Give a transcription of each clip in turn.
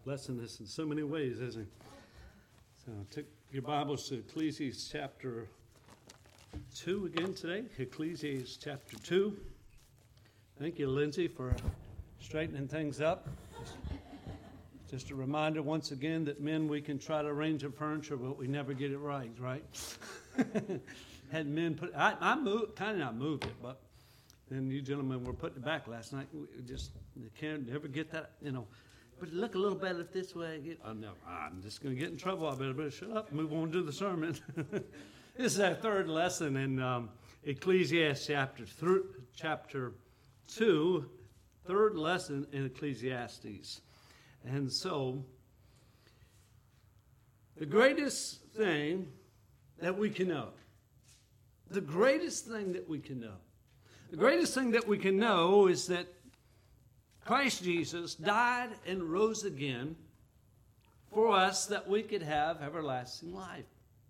blessing us in so many ways, isn't he? So take your Bibles to Ecclesiastes chapter 2 again today. Ecclesiastes chapter 2. Thank you, Lindsay, for straightening things up. Just a reminder once again that men, we can try to arrange our furniture, but we never get it right? Had men put, I moved, kind of not moved it, but then you gentlemen were putting it back last night. We just can't never get that, But it look a little better this way. Oh, no, I'm just going to get in trouble. I better shut up and move on to the sermon. This is our third lesson in Ecclesiastes chapter 2, third lesson in Ecclesiastes. And so, the greatest thing that we can know, the greatest thing that we can know is that Christ Jesus died and rose again for us that we could have everlasting life.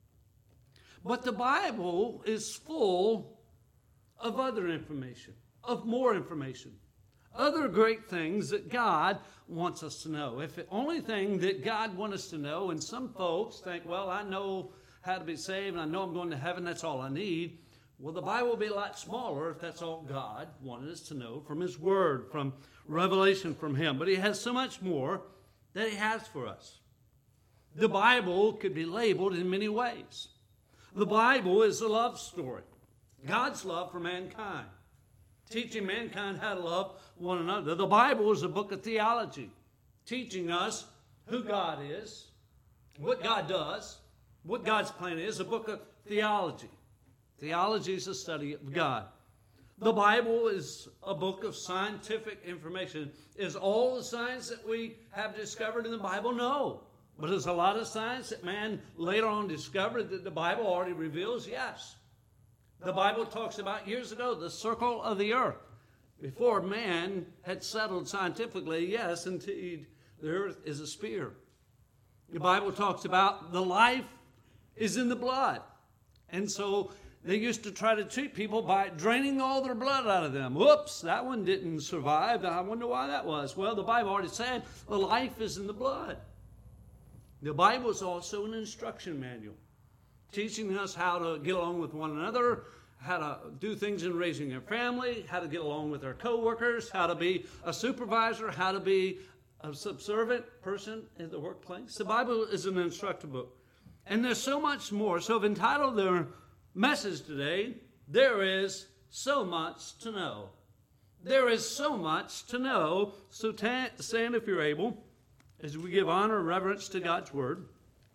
But the Bible is full of other information, of more information, other great things that God wants us to know. If the only thing that God wants us to know, and some folks think, well, I know how to be saved, and I know I'm going to heaven, that's all I need. Well, the Bible will be a lot smaller if that's all God wanted us to know from His Word, from revelation from Him. But He has so much more that He has for us. The Bible could be labeled in many ways. The Bible is a love story, God's love for mankind, teaching mankind how to love one another. The Bible is a book of theology, teaching us who God is, what God does, what God's plan is, a book of theology. Theology is a study of God. The Bible is a book of scientific information. Is all the science that we have discovered in the Bible? No. But there's a lot of science that man later on discovered that the Bible already reveals? Yes. The Bible talks about years ago the circle of the earth. Before man had settled scientifically, yes, indeed, the earth is a sphere. The Bible talks about the life is in the blood. And so they used to try to treat people by draining all their blood out of them. Whoops, that one didn't survive. I wonder why that was. Well, the Bible already said the life is in the blood. The Bible is also an instruction manual, teaching us how to get along with one another, how to do things in raising our family, how to get along with our co-workers, how to be a supervisor, how to be a subservient person in the workplace. The Bible is an instructive book. And there's so much more. So I've entitled their message today, There is So Much to Know. There is so much to know. So stand if you're able, as we give honor and reverence to God's Word.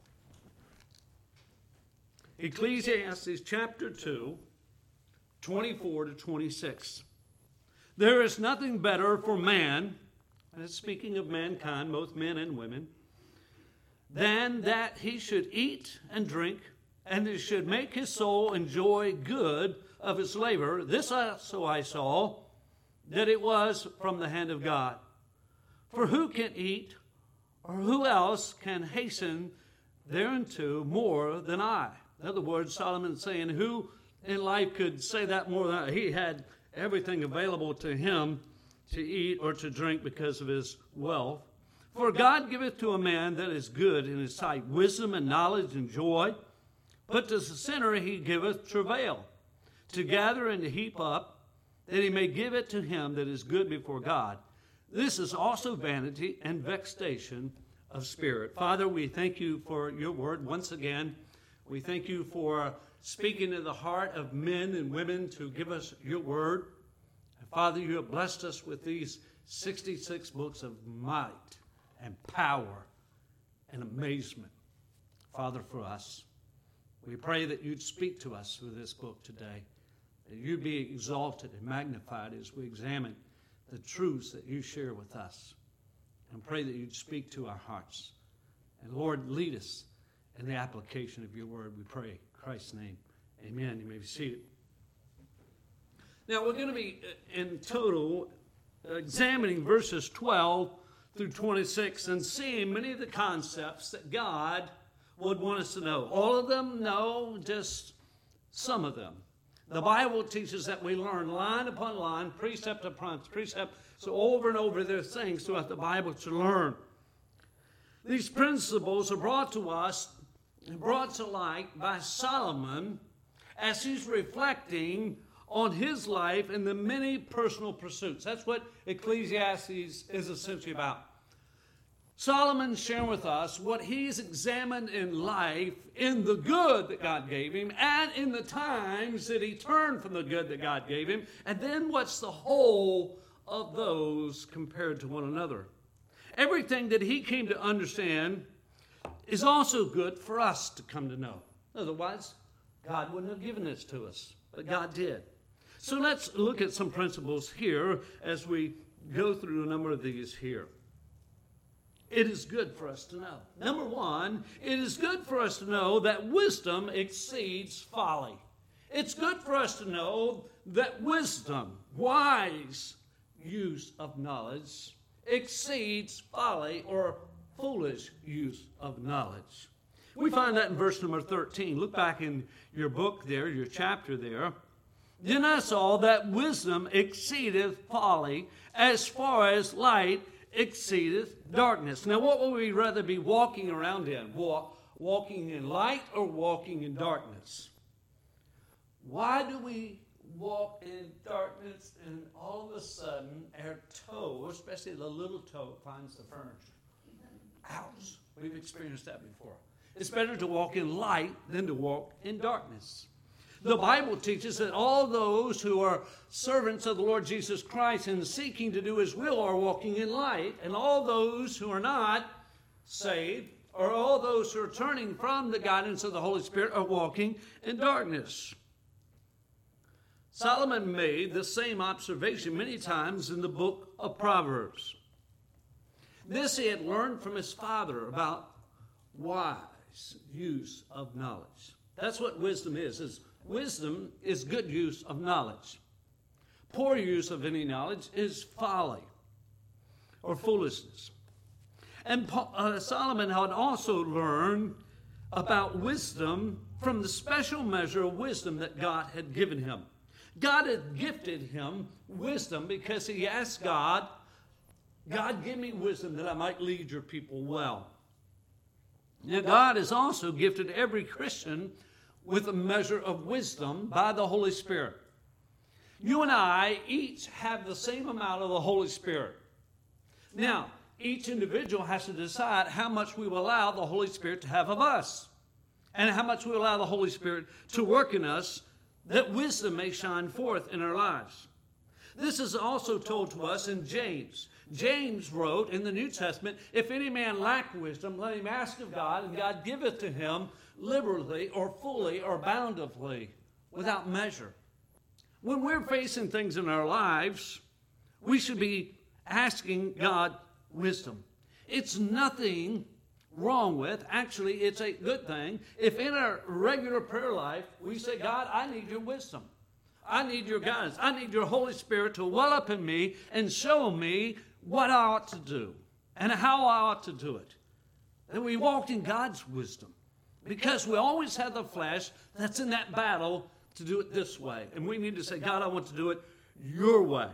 Ecclesiastes chapter 2, 24 to 26. There is nothing better for man, and it's speaking of mankind, both men and women, than that he should eat and drink, and he should make his soul enjoy good of his labor. This also I saw, that it was from the hand of God. For who can eat, or who else can hasten thereunto more than I? In other words, Solomon is saying, who in life could say that more than I? He had everything available to him to eat or to drink because of his wealth. For God giveth to a man that is good in his sight wisdom and knowledge and joy. But to the sinner he giveth travail, to gather and to heap up, that he may give it to him that is good before God. This is also vanity and vexation of spirit. Father, we thank you for your word once again. We thank you for speaking to the heart of men and women to give us your word. And Father, you have blessed us with these 66 books of might and power and amazement, Father, for us. We pray that you'd speak to us through this book today, that you'd be exalted and magnified as we examine the truths that you share with us. And pray that you'd speak to our hearts. And Lord, lead us in the application of your word, we pray. In Christ's name, amen. You may be seated. Now, we're going to be in total examining verses 12 through 26 and seeing many of the concepts that God would want us to know. All of them? No, just some of them. The Bible teaches that we learn line upon line, precept upon precept. So over and over, there's things throughout the Bible to learn. These principles are brought to us, brought to light by Solomon as he's reflecting on his life and the many personal pursuits. That's what Ecclesiastes is essentially about. Solomon's sharing with us what he's examined in life, in the good that God gave him, and in the times that he turned from the good that God gave him, and then what's the whole of those compared to one another. Everything that he came to understand is also good for us to come to know. Otherwise, God wouldn't have given this to us, but God did. So let's look at some principles here as we go through a number of these here. It is good for us to know. Number one, it is good for us to know that wisdom exceeds folly. It's good for us to know that wisdom, wise use of knowledge, exceeds folly or foolish use of knowledge. We find that in verse number 13. Look back in your book there, your chapter there. Then I saw that wisdom exceedeth folly, as far as light exceedeth darkness. Now, what would we rather be walking around in? Walking in light or walking in darkness? Why do we walk in darkness and all of a sudden our toe, especially the little toe, finds the furniture? Ouch. We've experienced that before. It's better to walk in light than to walk in darkness. The Bible teaches that all those who are servants of the Lord Jesus Christ and seeking to do his will are walking in light, and all those who are not saved, or all those who are turning from the guidance of the Holy Spirit, are walking in darkness. Solomon made the same observation many times in the book of Proverbs. This he had learned from his father about wise use of knowledge. That's what wisdom is wisdom is good use of knowledge. Poor use of any knowledge is folly or foolishness. And Solomon had also learned about wisdom from the special measure of wisdom that God had given him. God had gifted him wisdom because he asked God, give me wisdom that I might lead your people well. Now, God has also gifted every Christian with a measure of wisdom by the Holy Spirit. You and I each have the same amount of the Holy Spirit. Now, each individual has to decide how much we will allow the Holy Spirit to have of us, and how much we allow the Holy Spirit to work in us, that wisdom may shine forth in our lives. This is also told to us in James. James wrote in the New Testament, if any man lack wisdom, let him ask of God, and God giveth to him liberally or fully or bountifully, without measure. When we're facing things in our lives, we should be asking God wisdom. It's nothing wrong with, actually it's a good thing, if in our regular prayer life we say, God, I need your wisdom. I need your guidance. I need your Holy Spirit to well up in me and show me what I ought to do and how I ought to do it. And we walked in God's wisdom because we always have the flesh that's in that battle to do it this way. And we need to say, God, I want to do it your way.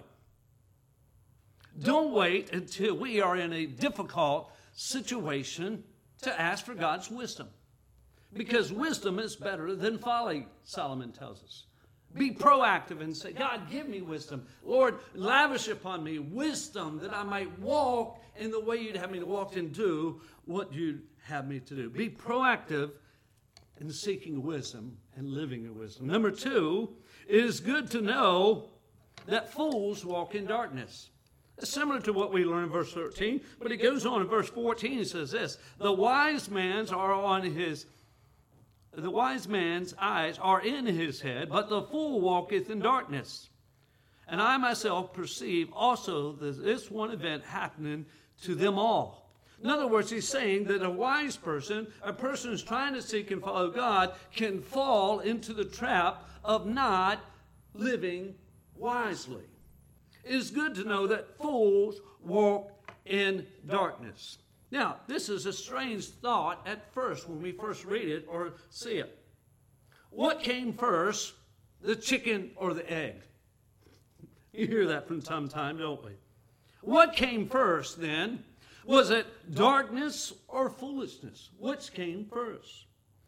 Don't wait until we are in a difficult situation to ask for God's wisdom. Because wisdom is better than folly, Solomon tells us. Be proactive and say, God, give me wisdom. Lord, lavish upon me wisdom that I might walk in the way you'd have me to walk and do what you'd have me to do. Be proactive in seeking wisdom and living in wisdom. Number two, it is good to know that fools walk in darkness. It's similar to what we learned in verse 13, but it goes on in verse 14. It says this, the wise man's eyes are in his head, but the fool walketh in darkness. And I myself perceive also this one event happening to them all. In other words, he's saying that a wise person, a person who's trying to seek and follow God, can fall into the trap of not living wisely. It is good to know that fools walk in darkness. Now, this is a strange thought at first when we first read it or see it. What came first, the chicken or the egg? You hear that from time to time, don't we? What came first then? Was it darkness or foolishness? Which came first?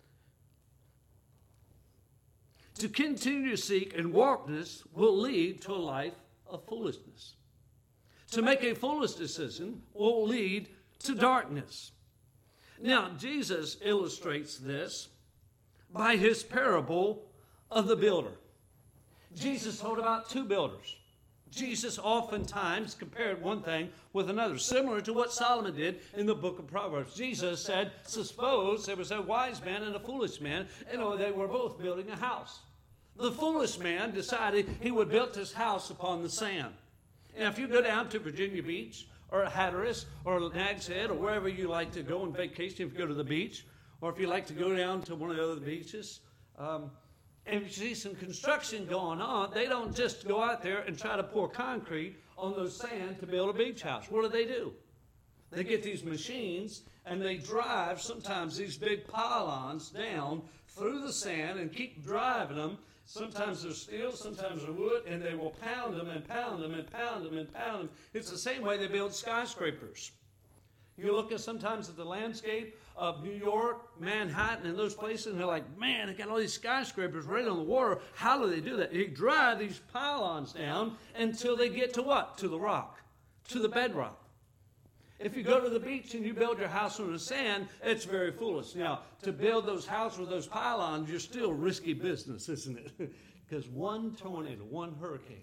To continue to seek and darkness will lead to a life of foolishness. To make a foolish decision will lead to darkness. Now, Jesus illustrates this by his parable of the builder. Jesus told about two builders. Jesus oftentimes compared one thing with another, similar to what Solomon did in the book of Proverbs. Jesus said, suppose there was a wise man and a foolish man, and they were both building a house. The foolish man decided he would build his house upon the sand. And if you go down to Virginia Beach or Hatteras or Nag's Head or wherever you like to go on vacation, if you go to the beach, or if you like to go down to one of the other beaches, and you see some construction going on, they don't just go out there and try to pour concrete on those sand to build a beach house. What do? They get these machines and they drive sometimes these big pylons down through the sand and keep driving them. Sometimes they're steel, sometimes they're wood, and they will pound them and pound them and pound them and pound them. It's the same way they build skyscrapers. You look at sometimes at the landscape of New York, Manhattan, and those places, and they're like, man, they got all these skyscrapers right on the water. How do they do that? They drive these pylons down until they get to what? To the rock, to the bedrock. If you go to the beach and you build your house on the sand, it's very foolish. Now, to build those houses with those pylons, you're still risky business, isn't it? Because one tornado, one hurricane.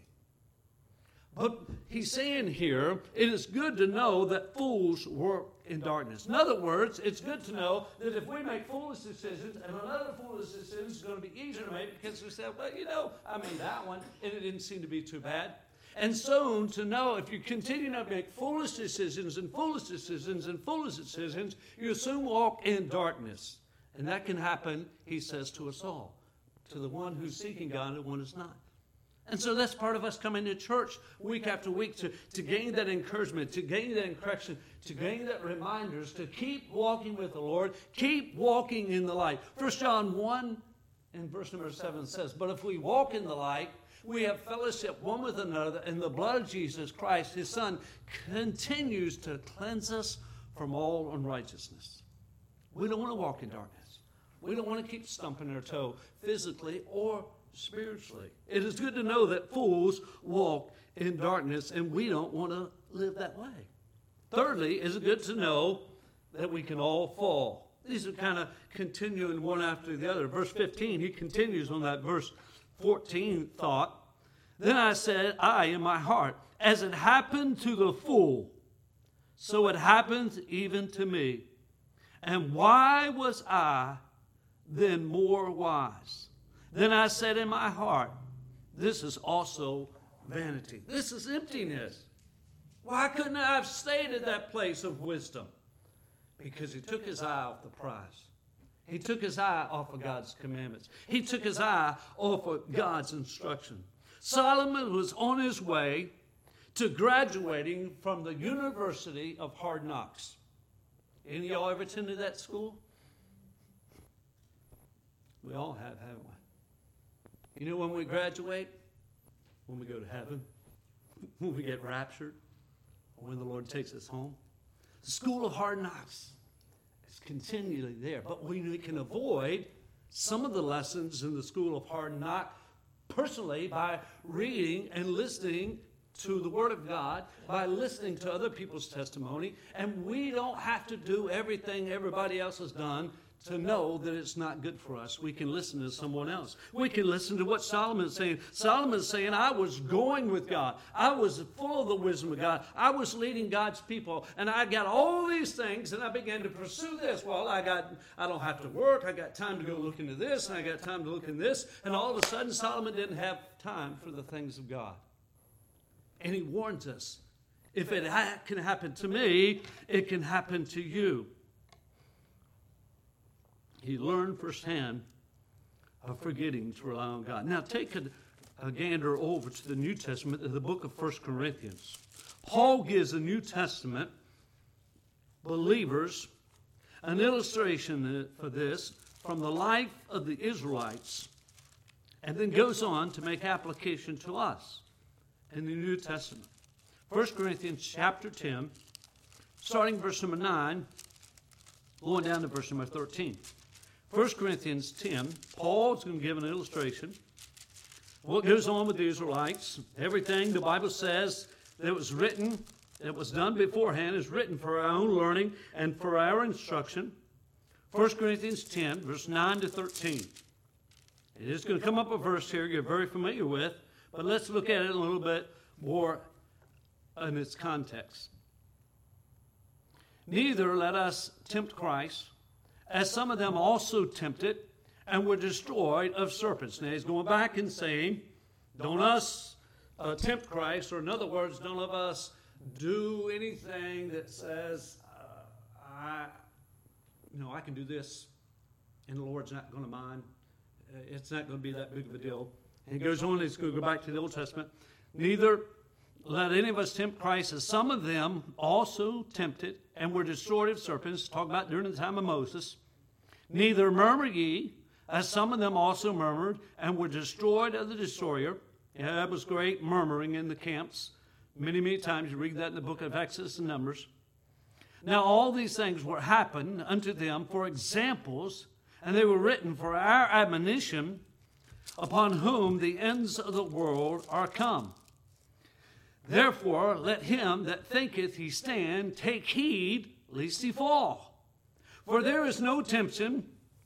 But he's saying here, it is good to know that fools work in darkness. In other words, it's good to know that if we make foolish decisions, and another foolish decision is going to be easier to make because we say, well, I made that one, and it didn't seem to be too bad. And so to know if you continue to make foolish decisions and foolish decisions and foolish decisions, you soon walk in darkness. And that can happen, he says, to us all. To the one who's seeking God and the one who's not. And so that's part of us coming to church week after week to gain that encouragement, to gain that correction, to gain that reminders, to keep walking with the Lord, keep walking in the light. 1 John 1 and verse number 7 says, but if we walk in the light, we have fellowship one with another, and the blood of Jesus Christ, his Son, continues to cleanse us from all unrighteousness. We don't want to walk in darkness. We don't want to keep stumping our toe physically or spiritually. It is good to know that fools walk in darkness, and we don't want to live that way. Thirdly, is it good to know that we can all fall. These are kind of continuing one after the other. Verse 15, he continues on that verse 14 thought. Then I said, in my heart, as it happened to the fool, so it happens even to me. And why was I then more wise? Then I said in my heart, this is also vanity. This is emptiness. Why couldn't I have stayed at that place of wisdom? Because he took his eye off the prize. He took his eye off of God's commandments. He took his eye off of God's instruction. Solomon was on his way to graduating from the University of Hard Knocks. Any of y'all ever attended that school? We all have, haven't we? You know when we graduate? When we go to heaven? When we get raptured? Or when the Lord takes us home? The school of hard knocks is continually there. But we can avoid some of the lessons in the school of hard knock personally by reading and listening to the Word of God, by listening to other people's testimony. And we don't have to do everything everybody else has done to know that it's not good for us. We can listen to someone else. We can listen to what Solomon is saying. Solomon is saying, I was going with God. I was full of the wisdom of God. I was leading God's people. And I got all these things, and I began to pursue this. Well, I don't have to work. I got time to go look into this, and I got time to look into this. And all of a sudden, Solomon didn't have time for the things of God. And he warns us, if it can happen to me, it can happen to you. He learned firsthand of forgetting to rely on God. Now take a gander over to the New Testament, in the book of 1 Corinthians. Paul gives the New Testament believers an illustration for this from the life of the Israelites, and then goes on to make application to us in the New Testament. 1 Corinthians chapter 10, starting verse number 9, going down to verse number 13. 1 Corinthians 10, Paul's going to give an illustration. What goes on with the Israelites? Everything the Bible says that was written, that was done beforehand, is written for our own learning and for our instruction. 1 Corinthians 10, verse 9 to 13. It is going to come up a verse here you're very familiar with, but let's look at it a little bit more in its context. Neither let us tempt Christ, as some of them also tempted and were destroyed of serpents. Now he's going back and saying, don't us tempt Christ, or in other words, don't let us do anything that says, I can do this, and the Lord's not going to mind. It's not going to be that big of a deal. And he goes on, he's going to go back to the Old Testament. Neither let any of us tempt Christ, as some of them also tempted and were destroyed of serpents. Talk about during the time of Moses. Neither murmur ye, as some of them also murmured and were destroyed of the destroyer. Yeah, that was great, murmuring in the camps. Many, many times you read that in the book of Exodus and Numbers. Now all these things were happened unto them for examples, and they were written for our admonition, upon whom the ends of the world are come. Therefore let him that thinketh he stand take heed, lest he fall. For there is no temptation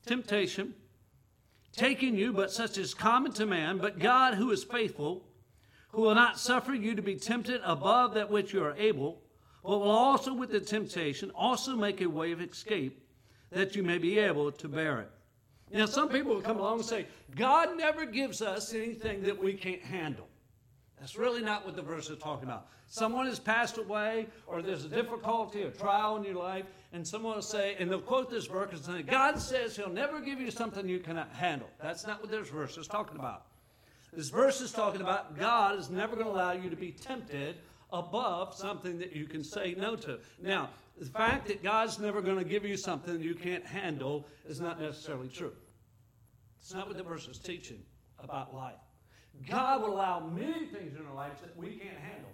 taking you, but such as common to man. But God, who is faithful, who will not suffer you to be tempted above that which you are able, but will also with the temptation also make a way of escape, that you may be able to bear it. Now, some people will come along and say, God never gives us anything that we can't handle. That's really not what the verse is talking about. Someone has passed away, or there's a difficulty, a trial in your life, and someone will say, and they'll quote this verse and say, God says he'll never give you something you cannot handle. That's not what this verse is talking about. This verse is talking about God is never going to allow you to be tempted above something that you can say no to. Now, the fact that God's never going to give you something you can't handle is not necessarily true. It's not what the verse is teaching about life. God will allow many things in our lives that we can't handle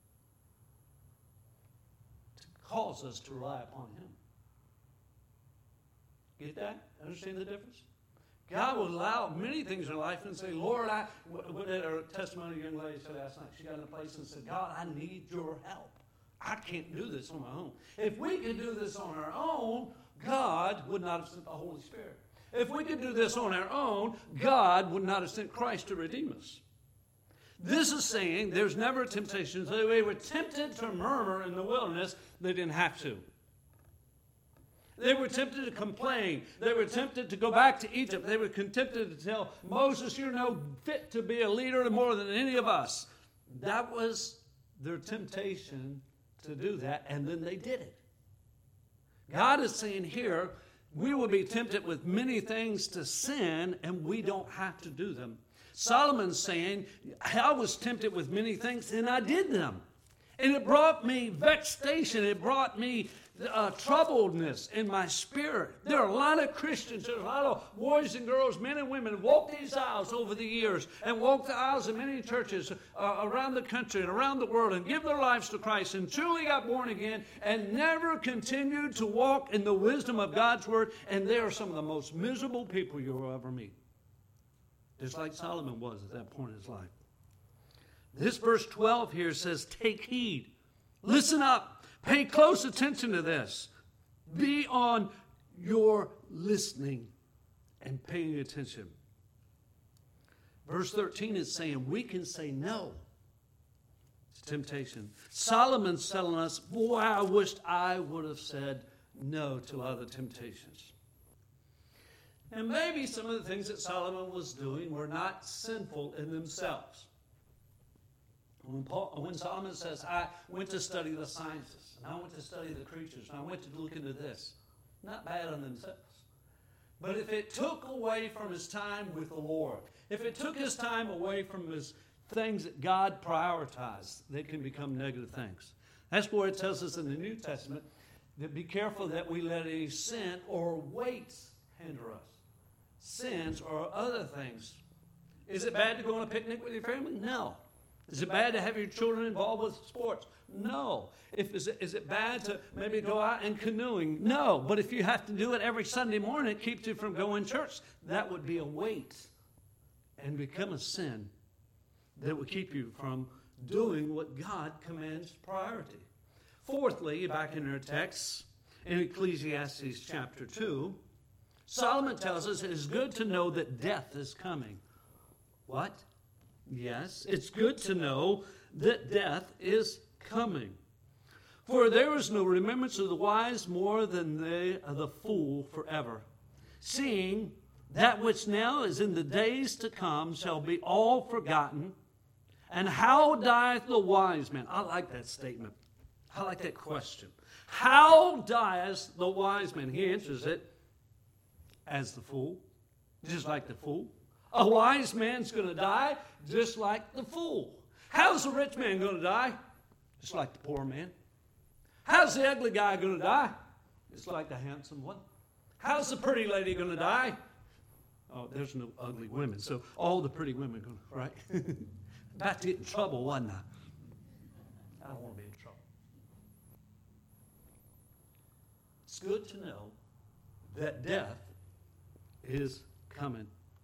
to cause us to rely upon Him. Get that? Understand the difference? God will allow many things in our life and say, Lord, what did our testimony young lady said last night? She got in a place and said, God, I need your help. I can't do this on my own. If we could do this on our own, God would not have sent the Holy Spirit. If we could do this on our own, God would not have sent Christ to redeem us. This is saying there's never a temptation. So they were tempted to murmur in the wilderness. They didn't have to. They were tempted to complain. They were tempted to go back to Egypt. They were tempted to tell Moses, you're no fit to be a leader more than any of us. That was their temptation to do that, and then they did it. God is saying here, we will be tempted with many things to sin, and we don't have to do them. Solomon's saying, I was tempted with many things, and I did them. And it brought me vexation. It brought me troubledness in my spirit. There are a lot of Christians, there's a lot of boys and girls, men and women, walk these aisles over the years and walk the aisles in many churches around the country and around the world and give their lives to Christ and truly got born again and never continued to walk in the wisdom of God's word, and they are some of the most miserable people you will ever meet. Just like Solomon was at that point in his life. This verse 12 here says, take heed. Listen up. Pay close attention to this. Be on your listening and paying attention. Verse 13 is saying we can say no to temptation. Solomon's telling us, boy, I wished I would have said no to other temptations. And maybe some of the things that Solomon was doing were not sinful in themselves. When Solomon says, I went to study the sciences, and I went to study the creatures, and I went to look into this, not bad on themselves. But if it took away from his time with the Lord, if it took his time away from his things that God prioritized, they can become negative things. That's where it tells us in the New Testament that be careful that we let any sin or weights hinder us. Sins or other things. Is it bad to go on a picnic with your family? No. Is it bad to have your children involved with sports? No. Is it bad to maybe go out and canoeing? No. But if you have to do it every Sunday morning, it keeps you from going to church. That would be a weight and become a sin that would keep you from doing what God commands priority. Fourthly, back in our text, in Ecclesiastes chapter 2, Solomon tells us it is good to know that death is coming. What? Yes, it's good to know that death is coming. For there is no remembrance of the wise more than they of the fool forever. Seeing that which now is in the days to come shall be all forgotten. And how dieth the wise man? I like that statement. I like that question. How dieth the wise man? He answers it as the fool, just like the fool. A wise man's going to die just like the fool. How's the rich man going to die? Just like the poor man. How's the ugly guy going to die? Just like the handsome one. How's the pretty lady going to die? Oh, there's no ugly women, so all the pretty women are going to, right? About to get in trouble, wasn't I? I don't want to be in trouble. It's good to know that death is coming.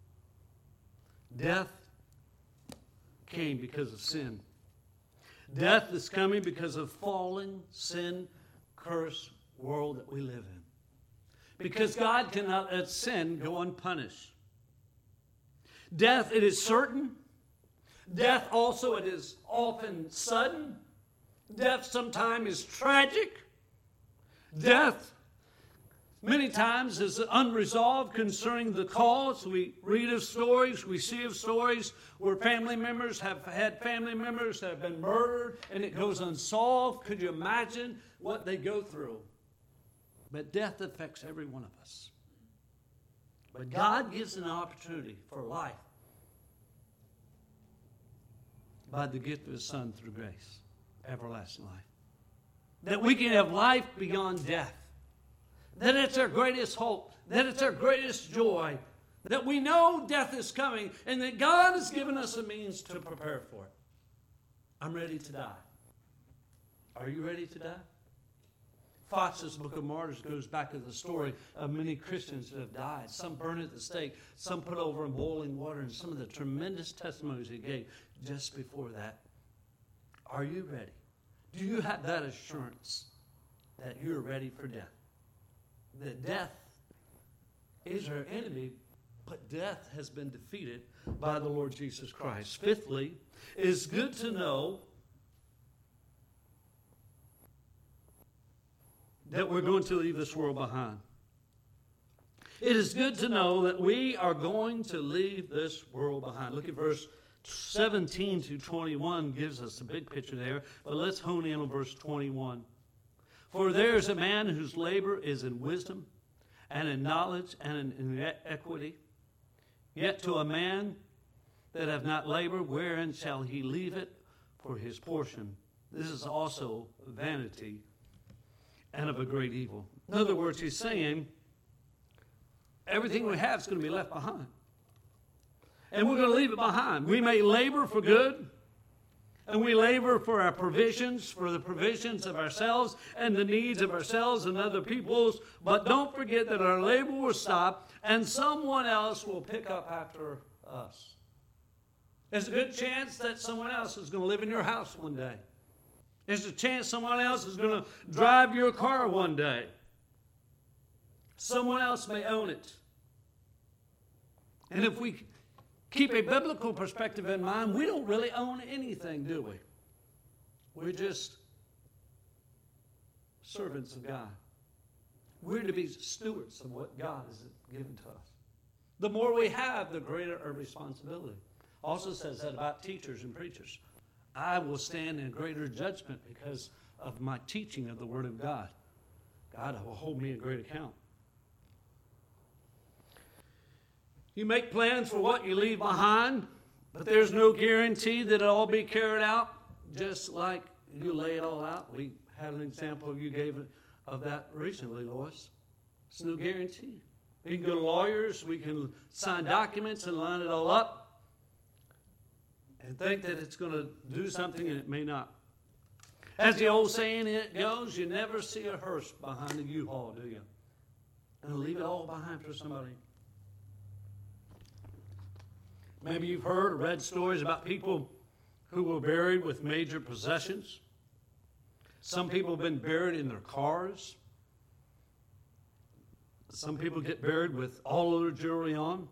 Death came because of sin. Death is coming because of fallen, sin-cursed world that we live in. Because God cannot let sin go unpunished. Death, it is certain. Death also, it is often sudden. Death sometimes is tragic. Death many times is unresolved concerning the cause. We read of stories, we see of stories where family members have had family members that have been murdered and it goes unsolved. Could you imagine what they go through? But death affects every one of us. But God gives an opportunity for life by the gift of His Son through grace, everlasting life. That we can have life beyond death. That it's our greatest hope. That it's our greatest joy. That we know death is coming and that God has given us a means to prepare for it. I'm ready to die. Are you ready to die? Fox's Book of Martyrs goes back to the story of many Christians that have died. Some burned at the stake, some put over in boiling water, and some of the tremendous testimonies he gave just before that. Are you ready? Do you have that assurance that you're ready for death? That death is our enemy, but death has been defeated by the Lord Jesus Christ. Fifthly, it is good to know that we're going to leave this world behind. It is good to know that we are going to leave this world behind. Look at verse 17 to 21 gives us a big picture there, but let's hone in on verse 21. For there is a man whose labor is in wisdom and in knowledge and in equity. Yet to a man that have not labored, wherein shall he leave it for his portion? This is also vanity and of a great evil. In other words, he's saying everything we have is going to be left behind. And we're going to leave it behind. We may labor for good, and we labor for our provisions, for the provisions of ourselves and the needs of ourselves and other people's, but don't forget that our labor will stop and someone else will pick up after us. There's a good chance that someone else is going to live in your house one day. There's a chance someone else is going to drive your car one day. Someone else may own it. And if we keep a biblical perspective in mind, we don't really own anything, do we? We're just servants of God. We're to be stewards of what God has given to us. The more we have, the greater our responsibility. Also says that about teachers and preachers. I will stand in greater judgment because of my teaching of the Word of God. God will hold me in great account. You make plans for what you leave behind, but there's no guarantee that it'll all be carried out just like you lay it all out. We had an example you gave of that recently, Lois. It's no guarantee. We can go to lawyers, we can sign documents and line it all up and think that it's going to do something and it may not. As the old saying it goes, you never see a hearse behind a U-Haul, do you? And leave it all behind for somebody. Maybe you've heard or read stories about people who were buried with major possessions. Some people have been buried in their cars. Some people get buried with all of their jewelry on.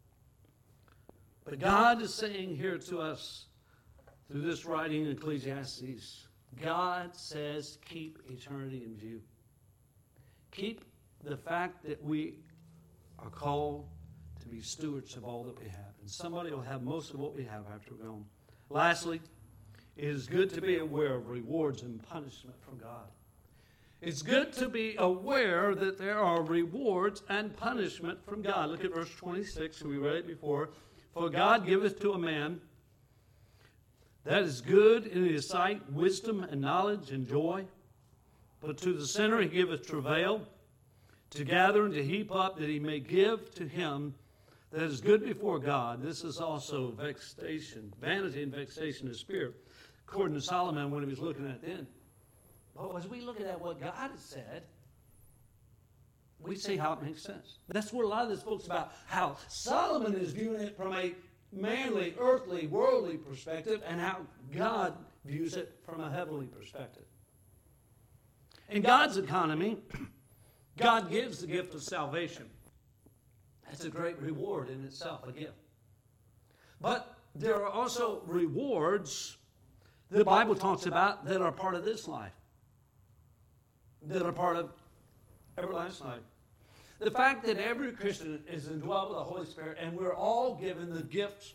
But God is saying here to us through this writing in Ecclesiastes, God says keep eternity in view. Keep the fact that we are called to be stewards of all that we have. And somebody will have most of what we have after we're gone. Lastly, it is good to be aware of rewards and punishment from God. It's good to be aware that there are rewards and punishment from God. Look at verse 26. We read it before. For God giveth to a man that is good in his sight, wisdom and knowledge and joy. But to the sinner he giveth travail, to gather and to heap up, that he may give to him that is good before God. This is also vexation, vanity and vexation of spirit, according to Solomon when he was looking at then. But as we look at what God has said, we see how it makes sense. That's what a lot of this book's about, how Solomon is viewing it from a manly, earthly, worldly perspective, and how God views it from a heavenly perspective. In God's economy, God gives the gift of salvation. That's a great reward in itself, a gift. But there are also rewards the Bible talks about that are part of this life, that are part of everlasting life. The fact that every Christian is indwelt with the Holy Spirit, and we're all given the gift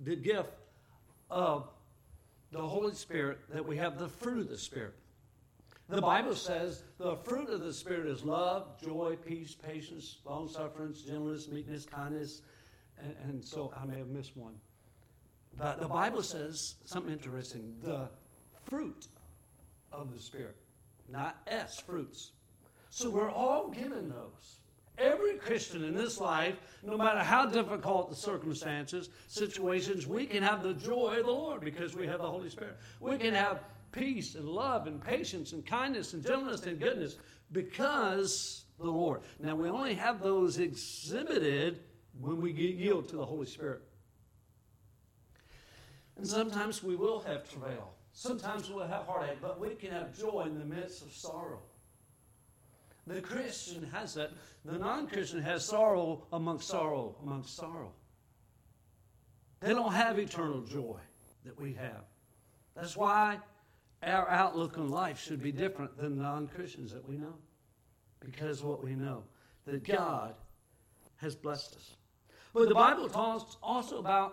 of the Holy Spirit, that we have the fruit of the Spirit. The Bible says the fruit of the Spirit is love, joy, peace, patience, long-suffering, gentleness, meekness, kindness, and so I may have missed one. But the Bible says something interesting. The fruit of the Spirit, not S, fruits. So we're all given those. Every Christian in this life, no matter how difficult the circumstances, situations, we can have the joy of the Lord because we have the Holy Spirit. We can have peace and love and patience and kindness and gentleness and goodness because the Lord. Now, we only have those exhibited when we yield to the Holy Spirit. And sometimes we will have travail. Sometimes we'll have heartache, but we can have joy in the midst of sorrow. The Christian has that. The non-Christian has sorrow amongst sorrow amongst sorrow. They don't have eternal joy that we have. That's why our outlook on life should be different than non-Christians that we know. Because of what we know, that God has blessed us. But the Bible talks also about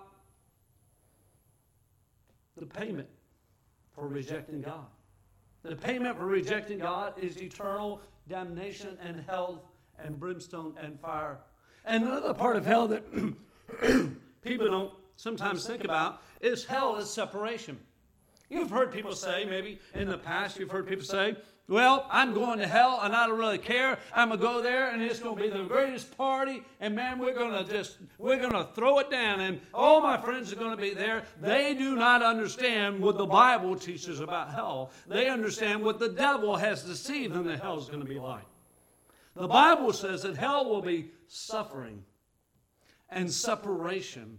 the payment for rejecting God. The payment for rejecting God is eternal damnation and hell and brimstone and fire. And another part of hell that people don't sometimes think about is hell is separation. You've heard people say, maybe in the past, you've heard people say, well, I'm going to hell and I don't really care. I'm going to go there and it's going to be the greatest party. And man, we're going to throw it down and all my friends are going to be there. They do not understand what the Bible teaches about hell. They understand what the devil has deceived them that hell is going to be like. The Bible says that hell will be suffering and separation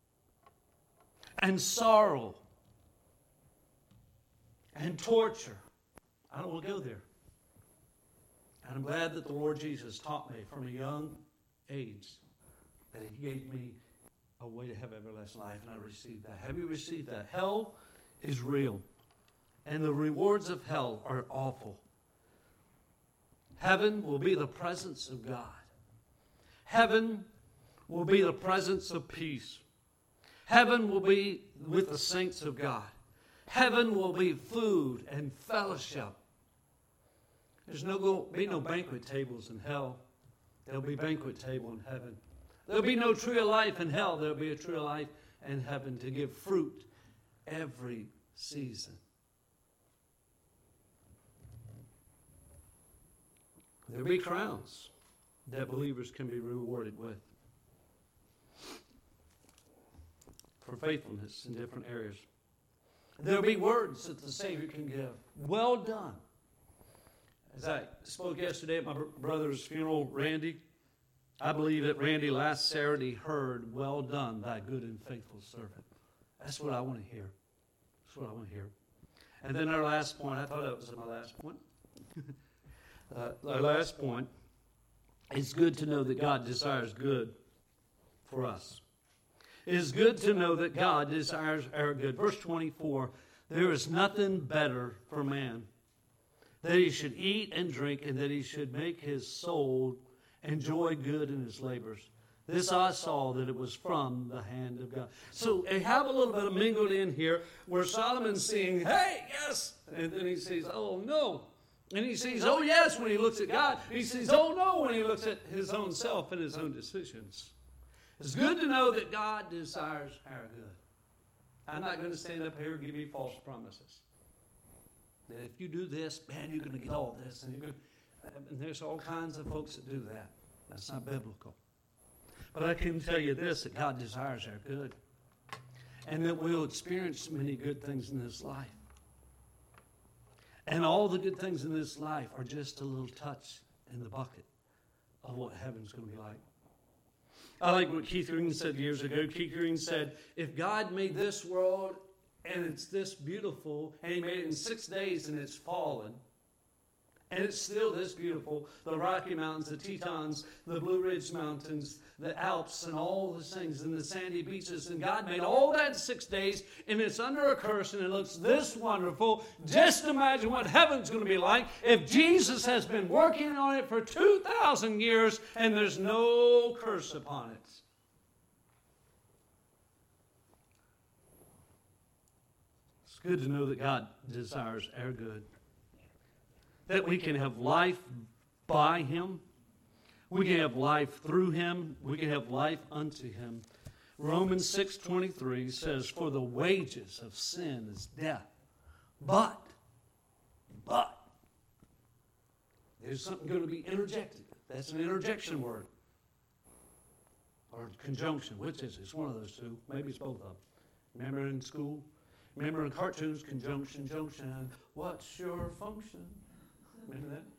and sorrow and torture. I don't want to go there. And I'm glad that the Lord Jesus taught me from a young age that He gave me a way to have everlasting life, and I received that. Have you received that? Hell is real, and the rewards of hell are awful. Heaven will be the presence of God. Heaven will be the presence of peace. Heaven will be with the saints of God. Heaven will be food and fellowship. There's be no banquet tables in hell. There'll be banquet table in heaven. There'll be no tree of life in hell. There'll be a tree of life in heaven to give fruit every season. There'll be crowns that believers can be rewarded with for faithfulness in different areas. There'll be words that the Savior can give. Well done. As I spoke yesterday at my brother's funeral, Randy, I believe that Randy last Saturday heard, "Well done, thy good and faithful servant." That's what I want to hear. That's what I want to hear. And then our last point, I thought that was my last point. Our last point, it's good to know that God desires good for us. It is good to know that God desires our good. Verse 24, there is nothing better for man, that he should eat and drink, and that he should make his soul enjoy good in his labors. This I saw, that it was from the hand of God. So I have a little bit of mingled in here where Solomon's saying, "Hey, yes," and then he says, "Oh, no." And he says, "Oh, yes," when he looks at God. He says, "Oh, no," when he looks at his own self and his own decisions. It's good to know that God desires our good. I'm not going to stand up here and give you false promises. That if you do this, man, you're going to get all this. And there's all kinds of folks that do that. That's not biblical. But I can tell you this, that God desires our good. And that we'll experience many good things in this life. And all the good things in this life are just a little touch in the bucket of what heaven's going to be like. I like what Keith Green said years ago. Keith Green said, if God made this world and it's this beautiful, and he made it in 6 days and it's fallen, and it's still this beautiful, the Rocky Mountains, the Tetons, the Blue Ridge Mountains, the Alps, and all those things, and the sandy beaches, and God made all that in 6 days, and it's under a curse, and it looks this wonderful. Just imagine what heaven's going to be like if Jesus has been working on it for 2,000 years, and there's no curse upon it. It's good to know that God desires our good, that we can have life by him. We can have life through him. We can have life unto him. Romans 6:23 says, for the wages of sin is death. But, there's something going to be interjected. That's an interjection word. Or conjunction. Which is it? It's one of those two. Maybe it's both of them. Remember in school? Remember in cartoons, conjunction, junction. What's your function? Remember that?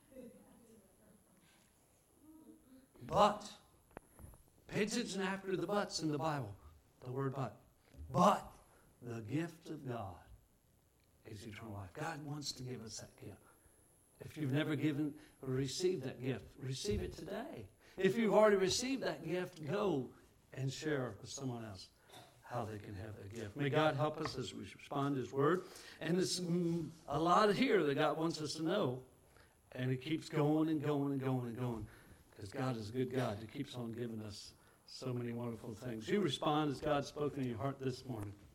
But, pay attention after the buts in the Bible, the word but. But the gift of God is eternal life. God wants to give us that gift. If you've never given or received that gift, receive it today. If you've already received that gift, go and share with someone else how they can have that gift. May God help us as we respond to his word. And there's a lot here that God wants us to know. And it keeps going and going and going and going. Because God is a good God. He keeps on giving us so many wonderful things. You respond as God's spoken in your heart this morning.